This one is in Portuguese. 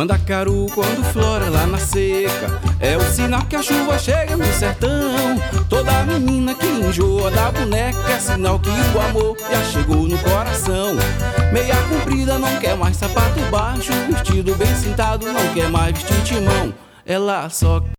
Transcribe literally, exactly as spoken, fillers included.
Mandacaru quando flora lá na seca é o sinal que a chuva chega no sertão. Toda menina que enjoa da boneca é sinal que o amor já chegou no coração. Meia comprida não quer mais sapato baixo, vestido bem cintado não quer mais vestir timão. Ela só